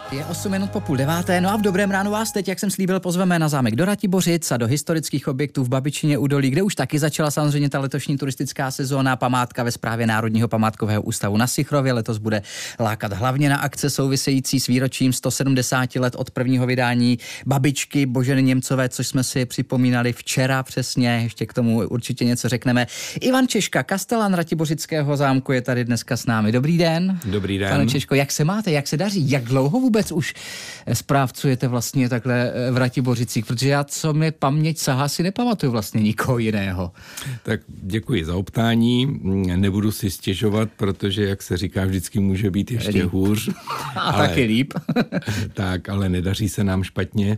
Je 8 minut po 8:30, no a v dobrém ránu vás teď, jak jsem slíbil, pozveme na zámek do Ratibořic a do historických objektů v Babičině údolí, kde už taky začala samozřejmě ta letošní turistická sezóna. Památka ve správě Národního památkového ústavu na Sichrově letos bude lákat hlavně na akce související s výročím 170 let od prvního vydání Babičky Boženy Němcové, což jsme si připomínali včera přesně, ještě k tomu určitě něco řekneme. Ivan Češka, kastelan Ratibořického zámku, je tady dneska s námi. Dobrý den. Dobrý den. Pane Češko, jak se máte, jak se daří, jak dlouho vůbec už správcujete vlastně takhle v Ratibořicích, protože já, co mě paměť sahá, si nepamatuju vlastně nikoho jiného. Tak děkuji za optání, nebudu si stěžovat, protože, jak se říká, vždycky může být ještě hůř. A taky líp. Tak, ale nedaří se nám špatně.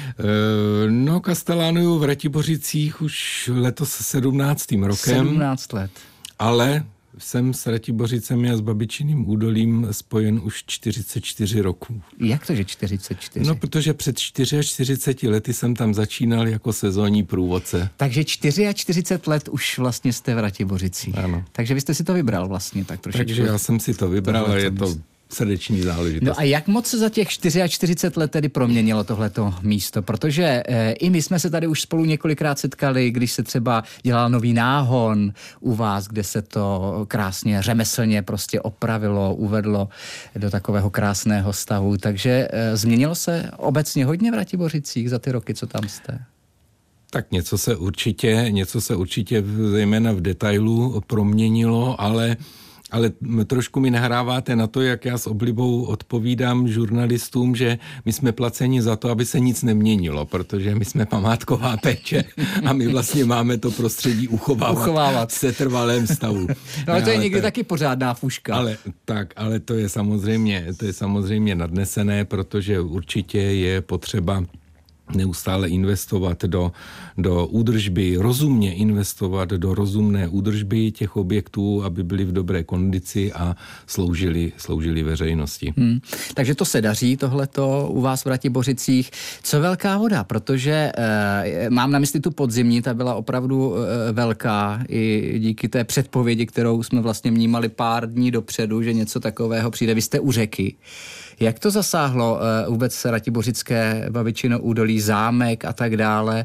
No, kastelánuju v Ratibořicích už letos 17. rokem. 17 let. Ale jsem s Ratibořicemi a s Babičiným údolím spojen už 44 roků. Jak to, že 44? No, protože před 44 lety jsem tam začínal jako sezónní průvodce. Takže 44 let už vlastně jste v Ratibořicích. Ano. Takže vy jste si to vybral vlastně tak trošičku. Takže já jsem si to vybral a je to srdeční záležitost. No a jak moc se za těch 44 let tedy proměnilo tohleto místo? Protože i my jsme se tady už spolu několikrát setkali, když se třeba dělal nový náhon u vás, kde se to krásně řemeslně prostě opravilo, uvedlo do takového krásného stavu. Takže změnilo se obecně hodně v Ratibořicích za ty roky, co tam jste? Tak něco se určitě zejména v detailu proměnilo, ale trošku mi nahráváte na to, jak já s oblibou odpovídám žurnalistům, že my jsme placeni za to, aby se nic neměnilo, protože my jsme památková péče a my vlastně máme to prostředí uchovávat v setrvalém stavu. No ale to je někdy taky pořádná fuška. Ale to je samozřejmě nadnesené, protože určitě je potřeba neustále investovat do údržby, rozumně investovat do rozumné údržby těch objektů, aby byly v dobré kondici a sloužili veřejnosti. Takže to se daří, tohleto u vás v Ratibořicích. Co velká voda, protože mám na mysli tu podzimní, ta byla opravdu velká i díky té předpovědi, kterou jsme vlastně vnímali pár dní dopředu, že něco takového přijde. Vy jste u řeky. Jak to zasáhlo vůbec Ratibořické Babičino údolí, zámek a tak dále?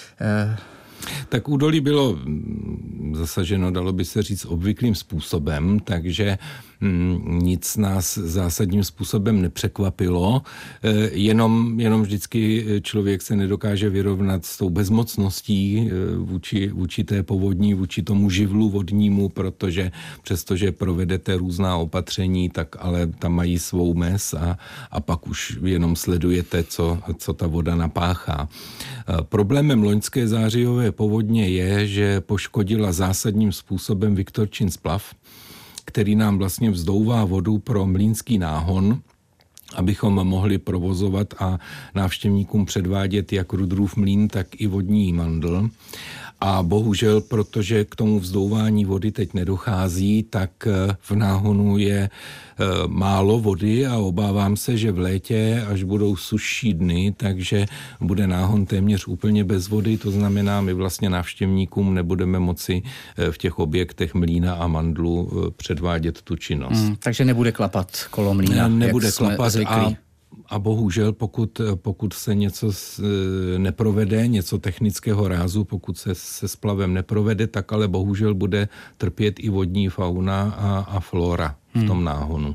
Tak údolí bylo zasaženo, dalo by se říct, obvyklým způsobem, takže nic nás zásadním způsobem nepřekvapilo, jenom vždycky člověk se nedokáže vyrovnat s tou bezmocností vůči té povodní, vůči tomu živlu vodnímu, protože přestože provedete různá opatření, tak ale tam mají svou mez a pak už jenom sledujete, co ta voda napáchá. Problémem loňské zářijové povodně je, že poškodila zásadním způsobem Viktorčin splav, který nám vlastně vzdouvá vodu pro mlýnský náhon, abychom mohli provozovat a návštěvníkům předvádět jak Rudrův mlýn, tak i vodní mandl. A bohužel, protože k tomu vzdouvání vody teď nedochází, tak v náhonu je málo vody a obávám se, že v létě, až budou sušší dny, takže bude náhon téměř úplně bez vody, to znamená, my vlastně návštěvníkům nebudeme moci v těch objektech mlýna a mandlu předvádět tu činnost. Takže nebude klapat kolo mlýna, nebude jak jsme klapat zvyklí. A bohužel, pokud se něco neprovede, něco technického rázu, pokud se splavem neprovede, tak ale bohužel bude trpět i vodní fauna a flora v tom náhonu.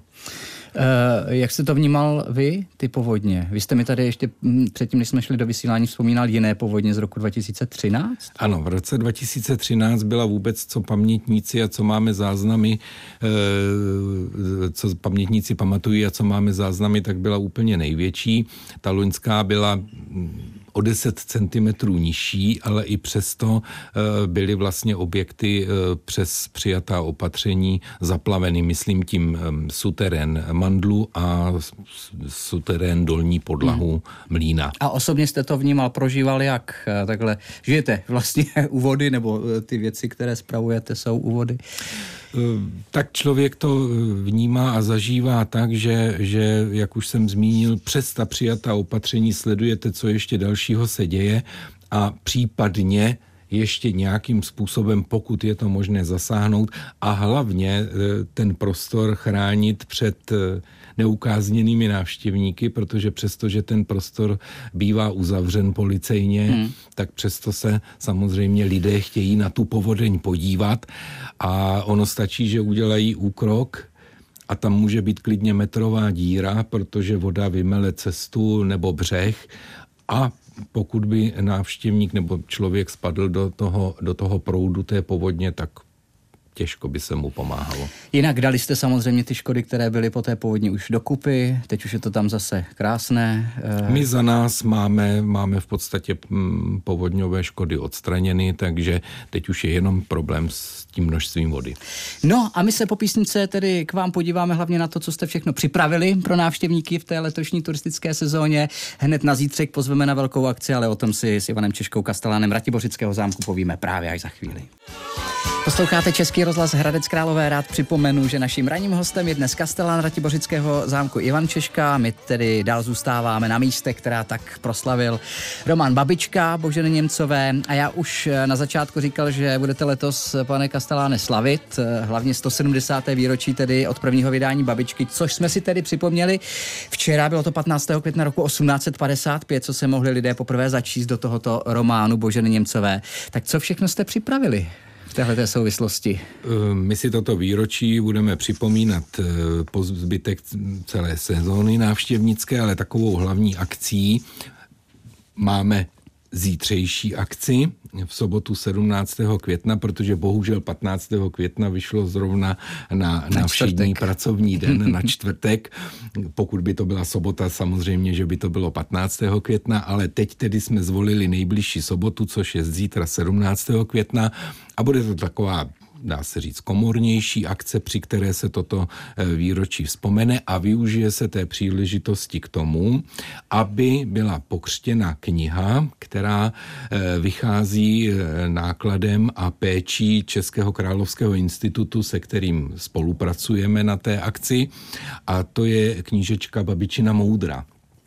Jak jste to vnímal vy, ty povodně? Vy jste mi tady ještě předtím, než jsme šli do vysílání, vzpomínal jiné povodně z roku 2013? Ano, v roce 2013 byla vůbec, co pamětníci a co máme záznamy, co pamětníci pamatují a co máme záznamy, tak byla úplně největší. Ta loňská byla o 10 centimetrů nižší, ale i přesto byly vlastně objekty přes přijatá opatření zaplaveny, myslím tím suterén mandlu a suterén dolní podlahu mlýna. A osobně jste to vnímal, prožíval jak? Takhle žijete vlastně u vody, nebo ty věci, které spravujete, jsou u vody? Tak člověk to vnímá a zažívá tak, že jak už jsem zmínil, přes ta přijatá opatření sledujete, co ještě dalšího se děje a případně ještě nějakým způsobem, pokud je to možné, zasáhnout a hlavně ten prostor chránit před neukázněnými návštěvníky, protože přesto, že ten prostor bývá uzavřen policejně, tak přesto se samozřejmě lidé chtějí na tu povodeň podívat a ono stačí, že udělají úkrok a tam může být klidně metrová díra, protože voda vymele cestu nebo břeh a pokud by návštěvník nebo člověk spadl do toho proudu té povodně, tak těžko by se mu pomáhalo. Jinak dali jste samozřejmě ty škody, které byly po té povodni už dokupy, teď už je to tam zase krásné. My za nás máme v podstatě povodňové škody odstraněny, takže teď už je jenom problém s tím množstvím vody. No a my se po písničce tedy k vám podíváme hlavně na to, co jste všechno připravili pro návštěvníky v té letošní turistické sezóně. Hned na zítřek pozveme na velkou akci, ale o tom si s Ivanem Češkou, kastelánem Ratibořického zámku, povíme právě až za chvíli. Posloucháte Český rozhlas Hradec Králové. Rád připomenu, že naším ranním hostem je dnes kastelán Ratibořického zámku Ivan Češka. My tedy dál zůstáváme na místech, která tak proslavil Roman Babička, Boženy Němcové. A já už na začátku říkal, že budete letos, pane kasteláne, slavit hlavně 170. výročí tedy od prvního vydání Babičky, což jsme si tedy připomněli. Včera bylo to 15. května roku 1855, co se mohli lidé poprvé začíst do tohoto románu Boženy Němcové. Tak co všechno jste připravili v téhleté souvislosti? My si toto výročí budeme připomínat po zbytek celé sezóny návštěvnické, ale takovou hlavní akcí máme zítřejší akci v sobotu 17. května, protože bohužel 15. května vyšlo zrovna na všední pracovní den, na čtvrtek. Pokud by to byla sobota, samozřejmě, že by to bylo 15. května, ale teď tedy jsme zvolili nejbližší sobotu, což je zítra 17. května a bude to taková, dá se říct, komornější akce, při které se toto výročí vzpomene a využije se té příležitosti k tomu, aby byla pokřtěna kniha, která vychází nákladem a péčí Českého královského institutu, se kterým spolupracujeme na té akci, a to je knížečka Babičina moudra.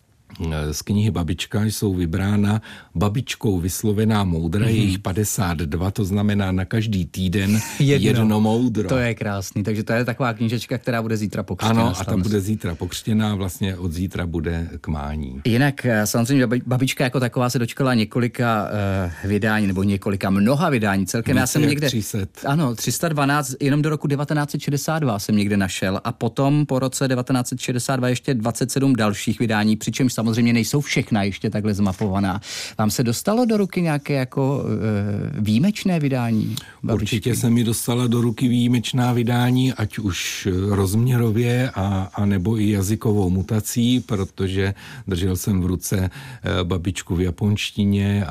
Z knihy Babička jsou vybrána babičkou vyslovená moudra, je jich 52, to znamená na každý týden jedno moudro. To je krásný, takže to je taková knížečka, která bude zítra pokřtěna. Ano, a ta bude zítra pokřtěná, vlastně od zítra bude k mání. Jinak samozřejmě Babička jako taková se dočkala několika vydání, nebo mnoha vydání. Celkem já jsem někde 300. Ano, 312, jenom do roku 1962 jsem někde našel a potom po roce 1962 ještě 27 dalších vydání, přičemž samozřejmě nejsou všechna ještě takhle zmapovaná. Vám se dostalo do ruky nějaké jako výjimečné vydání Babičky? Určitě se mi dostala do ruky výjimečná vydání, ať už rozměrově a nebo i jazykovou mutací, protože držel jsem v ruce Babičku v japonštině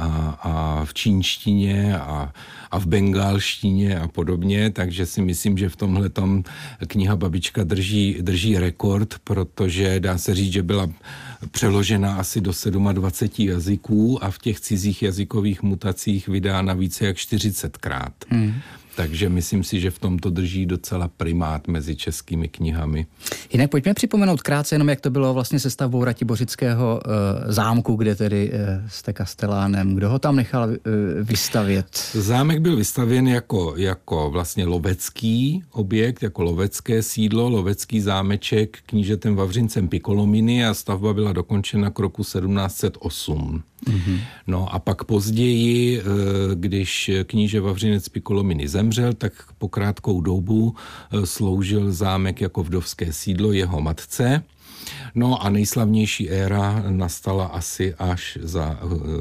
a v čínštině a v bengálštině a podobně, takže si myslím, že v tomhletom kniha Babička drží rekord, protože dá se říct, že byla přeložena asi do 27 jazyků a v těch cizích jazykových mutacích vydána více jak 40krát. Takže myslím si, že v tomto drží docela primát mezi českými knihami. Jinak pojďme připomenout krátce jenom, jak to bylo vlastně se stavbou Ratibořického zámku, kde tedy jste kastelánem. Kdo ho tam nechal vystavět? Zámek byl vystavěn jako vlastně lovecký objekt, jako lovecké sídlo, lovecký zámeček knížetem Vavřincem Piccolomini a stavba byla dokončena k roku 1708. No a pak později, když kníže Vavřinec Piccolomini zemřel, tak po krátkou dobu sloužil zámek jako vdovské sídlo jeho matce. No a nejslavnější éra nastala asi až za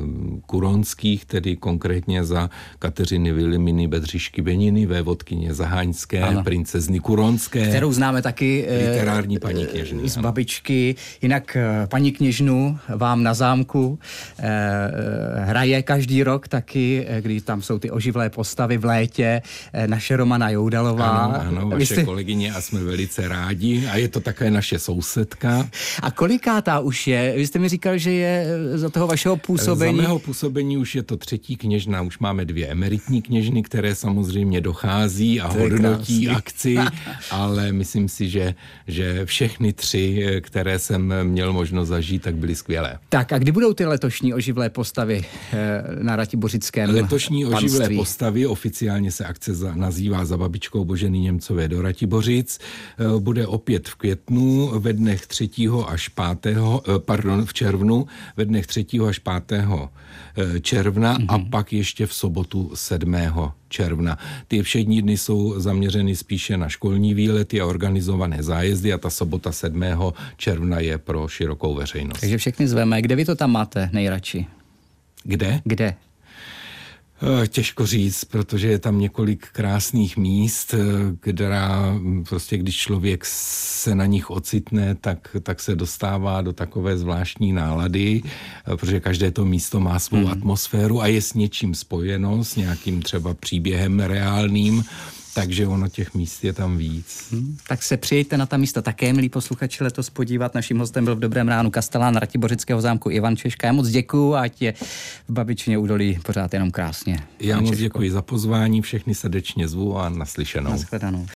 Kuronských, tedy konkrétně za Kateřiny Vilhelminy Bedřišky Beniny, vévodkyně Zaháňské, princezny Kuronské. Kterou známe taky literární paní kněžny, z Babičky. Jinak paní kněžnu vám na zámku hraje každý rok taky, když tam jsou ty oživlé postavy v létě, naše Romana Joudalová. Ano, vaše kolegyně a jsme velice rádi. A je to také naše sousedka. kněžna. A kolikátá už je? Vy jste mi říkal, že je za toho vašeho působení. Za mého působení už je to 3. kněžna, už máme 2 emeritní kněžny, které samozřejmě dochází a hodnotí akci, ale myslím si, že všechny 3, které jsem měl možnost zažít, tak byly skvělé. Tak a kdy budou ty letošní oživlé postavy na Ratibořickém Letošní oživlé postavy, oficiálně se akce nazývá Za babičkou Boženy Němcové do Ratibořic, bude opět v květnu ve dnech 3. až 5. v červnu, ve dnech 3. až 5. června a pak ještě v sobotu 7. června. Ty všední dny jsou zaměřeny spíše na školní výlety a organizované zájezdy a ta sobota 7. června je pro širokou veřejnost. Takže všechny zveme. Kde vy to tam máte nejradši? Kde? Těžko říct, protože je tam několik krásných míst, která prostě, když člověk se na nich ocitne, tak se dostává do takové zvláštní nálady, protože každé to místo má svou atmosféru a je s něčím spojeno, s nějakým třeba příběhem reálným, takže ono těch míst je tam víc. Tak se přijďte na ta místa také, milí posluchači, letos podívat. Naším hostem byl v Dobrém ránu kastelán Ratibořického zámku Ivan Češka. Já moc děkuju, ať je v Babičině údolí pořád jenom krásně. Já moc děkuji za pozvání, všechny srdečně zvu a naslyšenou. Nashledanou.